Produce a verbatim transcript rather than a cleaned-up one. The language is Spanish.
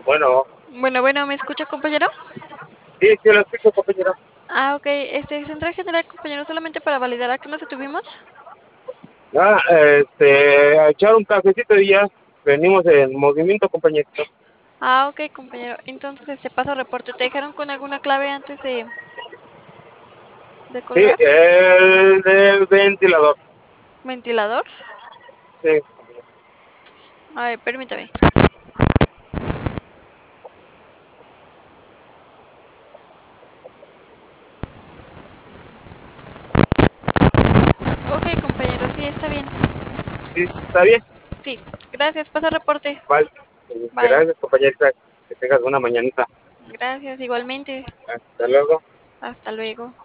Bueno, Bueno, bueno, ¿me escucha, compañero? sí, sí, lo escucho, compañero. Ah, ok. Este, Central General, compañero, solamente para validar a qué nos detuvimos. Ah, este, a echar un cafecito y ya venimos en movimiento, compañerito. Ah, ok, compañero. Entonces, este, paso reporte. ¿Te dejaron con alguna clave antes de, de Sí, colgar? el del ventilador. ¿Ventilador? Sí, A ver, permítame. Ok, compañero, sí, está bien. sí, está bien. Sí, gracias, paso reporte. Vale. Bye. Gracias, compañerita. Que tengas una mañanita. Gracias, igualmente. Hasta luego. Hasta luego.